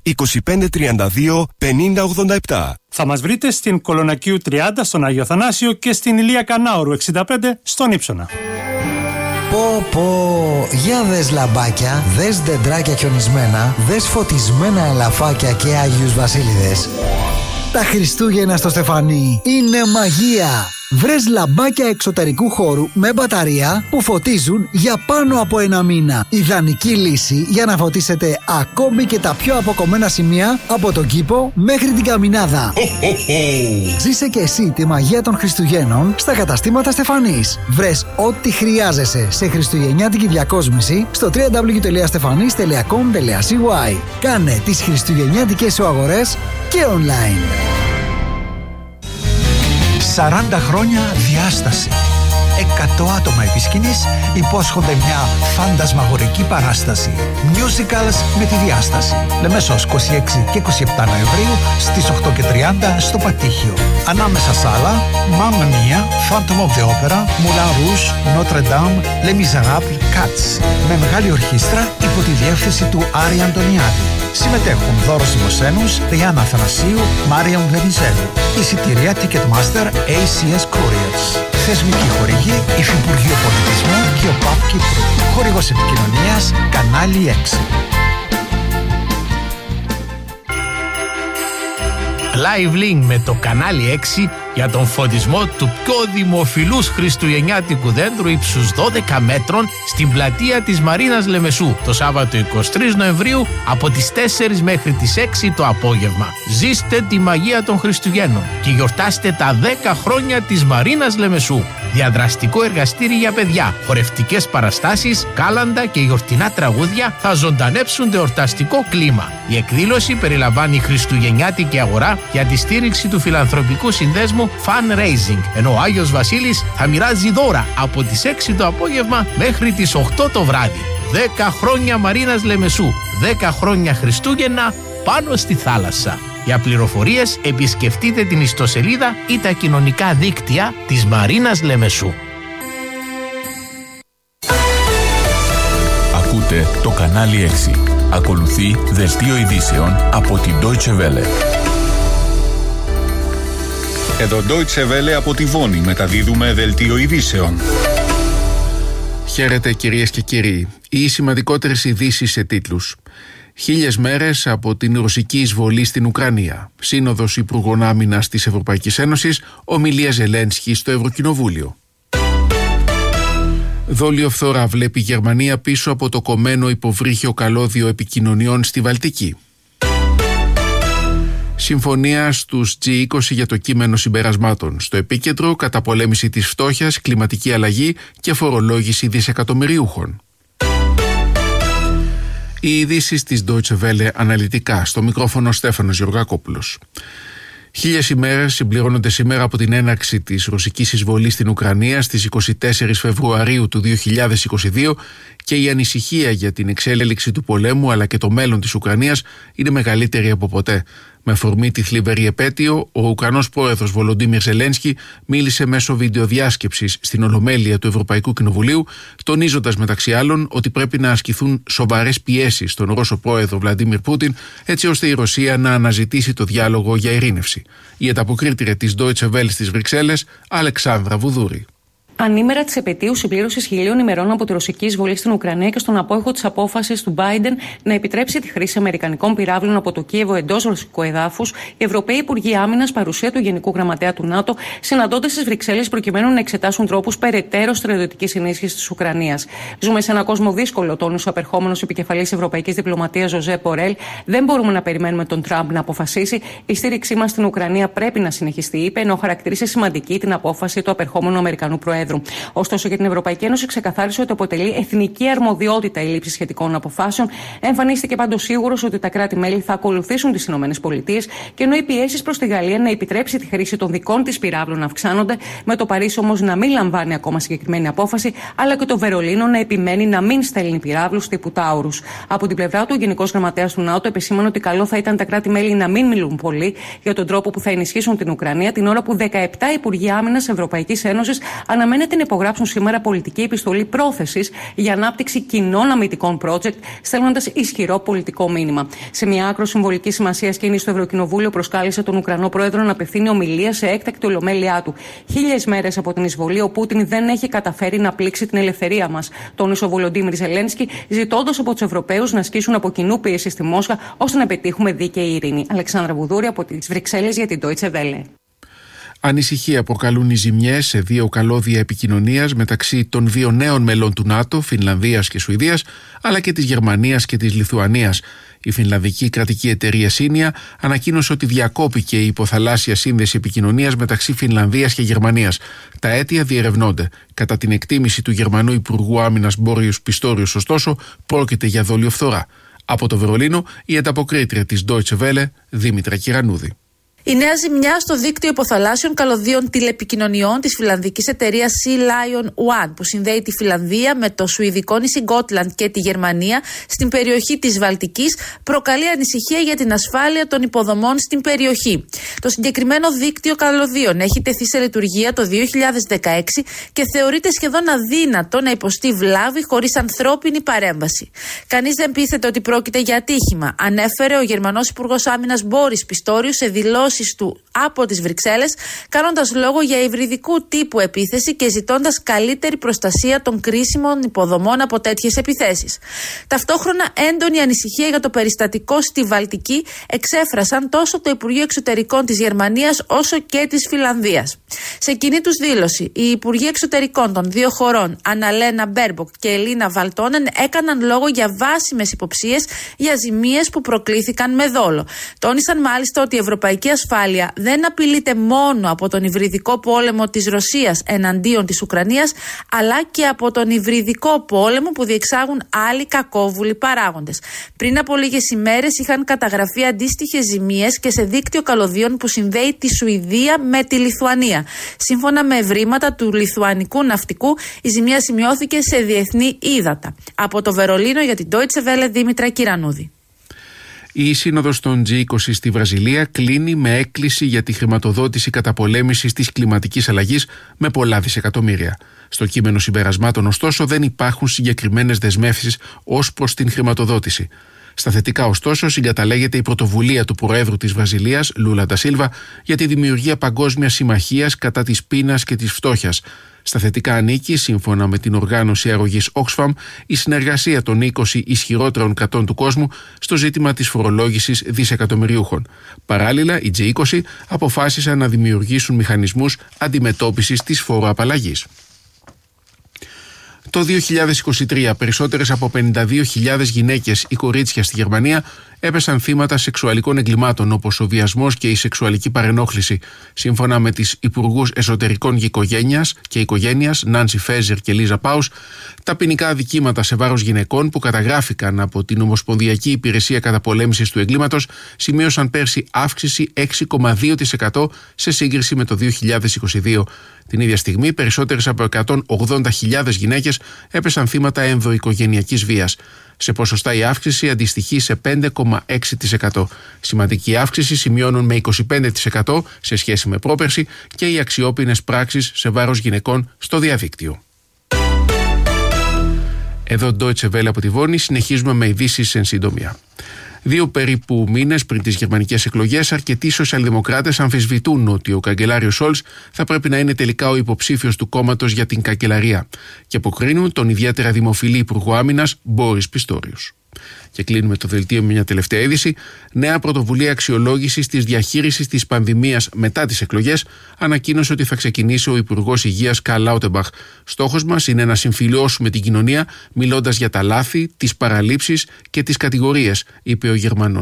2532 5087. Θα μας βρείτε στην Κολονακίου 30 στον Άγιο Θανάσιο και στην Ηλία Κανάουρου 65 στον Ύψονα. Πω, για δες λαμπάκια, δες δεντράκια χιονισμένα, δες φωτισμένα ελαφάκια και Άγιους Βασίλειδες. Τα Χριστούγεννα στο Στεφανί είναι μαγεία! Βρες λαμπάκια εξωτερικού χώρου με μπαταρία που φωτίζουν για πάνω από ένα μήνα. Ιδανική λύση για να φωτίσετε ακόμη και τα πιο αποκομμένα σημεία από τον κήπο μέχρι την καμινάδα. Ζήσε και εσύ τη μαγεία των Χριστουγέννων στα καταστήματα Στεφανής. Βρες ό,τι χρειάζεσαι σε χριστουγεννιάτικη διακόσμηση στο www.stefanis.com.cy. Κάνε τις χριστουγεννιάτικες σου αγορές και online. 40 χρόνια διάσταση. 100 άτομα επί σκηνής υπόσχονται μια φαντασμαγορική παράσταση. Musicals με τη διάσταση. Λεμεσός 26 και 27 Νοεμβρίου στις 8:30 στο Πατήχιο. Ανάμεσα σ' άλλα, Mamma Mia, Phantom of the Opera, Moulin Rouge, Notre Dame, Les Miserables, Cats. Με μεγάλη ορχήστρα υπό τη διεύθυνση του Άρη Αντωνιάδη. Συμμετέχουν Δώρος Δημοσένους, Ριάννα Αθανασίου, Μάριαμ Βενιζέλου. Εισιτήρια Ticketmaster ACS Couriers. Θεσμική χορηγή Υφυπουργείο Πολιτισμού και ο ΠΑΠ Κύπρου. Χορηγός επικοινωνίας Κανάλι 6. Live Link με το Κανάλι 6 για τον φωτισμό του πιο δημοφιλούς χριστουγεννιάτικου δέντρου ύψους 12 μέτρων στην πλατεία της Μαρίνας Λεμεσού το Σάββατο 23 Νοεμβρίου από τις 4 μέχρι τις 6 το απόγευμα. Ζήστε τη μαγεία των Χριστουγέννων και γιορτάστε τα 10 χρόνια της Μαρίνας Λεμεσού. Διαδραστικό εργαστήρι για παιδιά, χορευτικές παραστάσεις, κάλαντα και γιορτινά τραγούδια θα ζωντανέψουν το εορταστικό κλίμα. Η εκδήλωση περιλαμβάνει χριστουγεννιάτικη αγορά για τη στήριξη του φιλανθρωπικού συνδέσμου Fundraising, ενώ ο Άγιος Βασίλης θα μοιράζει δώρα από τις 6 το απόγευμα μέχρι τις 8 το βράδυ. 10 χρόνια Μαρίνας Λεμεσού, 10 χρόνια Χριστούγεννα πάνω στη θάλασσα. Για πληροφορίες επισκεφτείτε την ιστοσελίδα ή τα κοινωνικά δίκτυα της Μαρίνας Λεμεσού. Ακούτε το Κανάλι 6. Ακολουθεί δελτίο ειδήσεων από την Deutsche Welle. Εδώ Deutsche Welle από τη Βόνη μεταδίδουμε δελτίο ειδήσεων. Χαίρετε κυρίες και κύριοι. Οι σημαντικότερες ειδήσεις σε τίτλους. 1000 μέρες από την ρωσική εισβολή στην Ουκρανία. Σύνοδος Υπουργών Άμυνας της Ευρωπαϊκής Ένωσης. Ομιλία Ζελένσκι στο Ευρωκοινοβούλιο. Δόλιο φθορά βλέπει η Γερμανία πίσω από το κομμένο υποβρύχιο καλώδιο επικοινωνιών στη Βαλτική. Συμφωνία στους G20 για το κείμενο συμπερασμάτων. Στο επίκεντρο καταπολέμηση της φτώχειας, κλιματική αλλαγή και φορολόγηση δισεκατομμυριούχων. Οι ειδήσεις της Deutsche Welle αναλυτικά. Στο μικρόφωνο Στέφανος Γεωργακόπουλος. 1000 ημέρες συμπληρώνονται σήμερα από την έναρξη της ρωσικής εισβολής στην Ουκρανία στις 24 Φεβρουαρίου του 2022 και η ανησυχία για την εξέλιξη του πολέμου αλλά και το μέλλον της Ουκρανίας είναι μεγαλύτερη από ποτέ. Με αφορμή τη θλιβερή επέτειο, ο Ουκρανός πρόεδρος Βολοντίμιρ Ζελένσκι μίλησε μέσω βιντεοδιάσκεψης στην Ολομέλεια του Ευρωπαϊκού Κοινοβουλίου, τονίζοντας μεταξύ άλλων ότι πρέπει να ασκηθούν σοβαρές πιέσεις στον Ρώσο πρόεδρο Βλαντίμιρ Πούτιν, έτσι ώστε η Ρωσία να αναζητήσει το διάλογο για ειρήνευση. Η ανταποκρίτρια της Deutsche Welle στις Βρυξέλλες, Αλεξάνδρα Βουδούρη. Ανήμερα της επετείου συμπλήρωσης 1000 ημερών από τη ρωσική εισβολή στην Ουκρανία και στον απόϊχο της απόφασης του Biden να επιτρέψει τη χρήση αμερικανικών πυράβλων από το Κίεβο εντός ρωσικού εδάφους, οι Ευρωπαίοι Υπουργοί Άμυνας, παρουσία του Γενικού Γραμματέα του ΝΑΤΟ, συναντώντας στις Βρυξέλλες προκειμένου να εξετάσουν τρόπους περαιτέρω στρατιωτικής ενίσχυσης της Ουκρανίας. Ζούμε σε ένα κόσμο δύσκολο, τόνισε ο απερχόμενος επικεφαλής Ευρωπαϊκής Διπλωματίας Ζωζέπ Μπορέλ. Δεν μπορούμε να περιμένουμε τον Τραμπ να αποφασίσει. Η στήριξή μας στην Ουκρανία πρέπει να συνεχιστεί, είπε, ενώ χαρακτήρισε σημαντική την απόφαση του απερχόμενου Αμερικανού Προέδρου. Ωστόσο, για την Ευρωπαϊκή Ένωση ξεκαθάρισε ότι αποτελεί εθνική αρμοδιότητα η λήψη σχετικών αποφάσεων. Εμφανίστηκε πάντως σίγουρος ότι τα κράτη-μέλη θα ακολουθήσουν τις ΗΠΑ και ενώ οι πιέσεις προς τη Γαλλία να επιτρέψει τη χρήση των δικών της πυράβλων αυξάνονται, με το Παρίσι όμως να μην λαμβάνει ακόμα συγκεκριμένη απόφαση, αλλά και το Βερολίνο να επιμένει να μην στέλνει πυράβλους τύπου Τάουρους. Από την πλευρά του, ο Γενικός Γραμματέας του ΝΑΤΟ επισήμανε ότι καλό θα ήταν τα κράτη-μέλη να μην μιλούν πολύ για τον τρόπο που θα ενισχύσουν την Ουκρανία, την ώρα που 17 Υπουργοί Άμυνας Ευρωπαϊκής Ένωσης αναμένουν αναμένεται να υπογράψουν σήμερα πολιτική επιστολή πρόθεσης για ανάπτυξη κοινών αμυντικών project, στέλνοντας ισχυρό πολιτικό μήνυμα. Σε μια άκρο συμβολική σημασία κίνηση στο Ευρωκοινοβούλιο προσκάλεσε τον Ουκρανό πρόεδρο να απευθύνει ομιλία σε έκτακτη ολομέλειά του. 1000 μέρες από την εισβολή, ο Πούτιν δεν έχει καταφέρει να πλήξει την ελευθερία μας, τόνισε ο Βολοντίμιρ Ζελένσκι, ζητώντας από τους Ευρωπαίους να ασκήσουν από κοινού πίεση στη Μόσχα ώστε να πετύχουμε δίκαιη ειρήνη. Αλεξάνδρα Βουδούρη από τις Βρυξέλλες για την Deutsche Welle. Ανησυχία προκαλούν οι ζημιές σε 2 καλώδια επικοινωνίας μεταξύ των 2 νέων μελών του ΝΑΤΟ, Φινλανδίας και Σουηδίας, αλλά και της Γερμανίας και της Λιθουανίας. Η φινλανδική κρατική εταιρεία Σίνια ανακοίνωσε ότι διακόπηκε η υποθαλάσσια σύνδεση επικοινωνίας μεταξύ Φινλανδίας και Γερμανίας. Τα αίτια διερευνώνται. Κατά την εκτίμηση του Γερμανού Υπουργού Άμυνας Μπόριους Πιστόριους, ωστόσο, πρόκειται για δολιοφθορά. Από το Βερολίνο, η ανταποκρίτρια της Deutsche Welle, Δήμητρα Κυρανούδη. Η νέα ζημιά στο δίκτυο υποθαλάσσιων καλωδίων τηλεπικοινωνιών της φιλανδικής εταιρείας Sea Lion One, που συνδέει τη Φιλανδία με το σουηδικό νησί Γκότλαντ και τη Γερμανία στην περιοχή της Βαλτικής, προκαλεί ανησυχία για την ασφάλεια των υποδομών στην περιοχή. Το συγκεκριμένο δίκτυο καλωδίων έχει τεθεί σε λειτουργία το 2016 και θεωρείται σχεδόν αδύνατο να υποστεί βλάβη χωρίς ανθρώπινη παρέμβαση. Κανείς δεν πείθεται ότι πρόκειται για ατύχημα, ανέφερε ο Γερμανός Υπουργός Άμυνας Μπόρις Πιστόριους σε δηλώσεις του από τις Βρυξέλλες, κάνοντας λόγο για υβριδικού τύπου επίθεση και ζητώντας καλύτερη προστασία των κρίσιμων υποδομών από τέτοιες επιθέσεις. Ταυτόχρονα, έντονη ανησυχία για το περιστατικό στη Βαλτική εξέφρασαν τόσο το Υπουργείο Εξωτερικών της Γερμανίας όσο και της Φιλανδίας. Σε κοινή τους δήλωση, οι Υπουργοί Εξωτερικών των 2 χωρών, Αναλένα Μπέρμποκ και Ελίνα Βαλτόνεν, έκαναν λόγο για βάσιμες υποψίες για ζημίες που προκλήθηκαν με δόλο. Τόνισαν μάλιστα ότι η ευρωπαϊκή ασφάλεια δεν απειλείται μόνο από τον υβριδικό πόλεμο της Ρωσίας εναντίον της Ουκρανίας, αλλά και από τον υβριδικό πόλεμο που διεξάγουν άλλοι κακόβουλοι παράγοντες. Πριν από λίγες ημέρες είχαν καταγραφεί αντίστοιχες ζημίες και σε δίκτυο καλωδίων που συνδέει τη Σουηδία με τη Λιθουανία. Σύμφωνα με ευρήματα του λιθουανικού ναυτικού, η ζημία σημειώθηκε σε διεθνή ύδατα. Από το Βερολίνο για την Deutsche Welle, Δήμητρα Κυρανούδη. Η σύνοδος των G20 στη Βραζιλία κλείνει με έκκληση για τη χρηματοδότηση καταπολέμησης της κλιματικής αλλαγής με πολλά δισεκατομμύρια. Στο κείμενο συμπερασμάτων, ωστόσο, δεν υπάρχουν συγκεκριμένες δεσμεύσεις ως προς την χρηματοδότηση. Στα θετικά, ωστόσο, συγκαταλέγεται η πρωτοβουλία του Προέδρου της Βραζιλίας, Λούλα ντα Σίλβα, για τη δημιουργία παγκόσμιας συμμαχίας κατά της πείνας και της φτώχειας. Στα θετικά ανήκει, σύμφωνα με την οργάνωση αρρωγής Oxfam, η συνεργασία των 20 ισχυρότερων κρατών του κόσμου στο ζήτημα της φορολόγησης δισεκατομμυριούχων. Παράλληλα, οι G20 αποφάσισαν να δημιουργήσουν μηχανισμούς αντιμετώπισης της φοροαπαλλαγής. Το 2023 περισσότερες από 52.000 γυναίκες ή κορίτσια στη Γερμανία έπεσαν θύματα σεξουαλικών εγκλημάτων όπως ο βιασμός και η σεξουαλική παρενόχληση, σύμφωνα με τις Υπουργούς Εσωτερικών και Οικογένειας Νάνσι Φέζερ και Λίζα Πάους. Τα ποινικά αδικήματα σε βάρος γυναικών που καταγράφηκαν από την Ομοσπονδιακή Υπηρεσία Καταπολέμησης του Εγκλήματος σημείωσαν πέρσι αύξηση 6,2% σε σύγκριση με το 2022. Την ίδια στιγμή, περισσότερες από 180.000 γυναίκες έπεσαν θύματα ενδοοικογενειακής βίας. Σε ποσοστά η αύξηση αντιστοιχεί σε 5,6%. Σημαντική αύξηση σημειώνουν με 25% σε σχέση με πρόπερση και οι αξιόπινες πράξεις σε βάρος γυναικών στο διαδίκτυο. Εδώ Deutsche Welle από τη Βόνη, συνεχίζουμε με ειδήσεις εν συντομία. 2 περίπου μήνες πριν τις γερμανικές εκλογές, αρκετοί σοσιαλδημοκράτες αμφισβητούν ότι ο καγκελάριος Σόλτς θα πρέπει να είναι τελικά ο υποψήφιος του κόμματος για την καγκελαρία και αποκρίνουν τον ιδιαίτερα δημοφιλή Υπουργό Άμυνας Μπόρις Πιστόριους. Και κλείνουμε το δελτίο με μια τελευταία είδηση. Νέα πρωτοβουλία αξιολόγησης της διαχείρισης της πανδημίας μετά τις εκλογές ανακοίνωσε ότι θα ξεκινήσει ο Υπουργός Υγείας Καρλ Λάουτερμπαχ. Στόχος μας είναι να συμφιλιώσουμε την κοινωνία μιλώντας για τα λάθη, τις παραλήψεις και τις κατηγορίες, είπε ο Γερμανός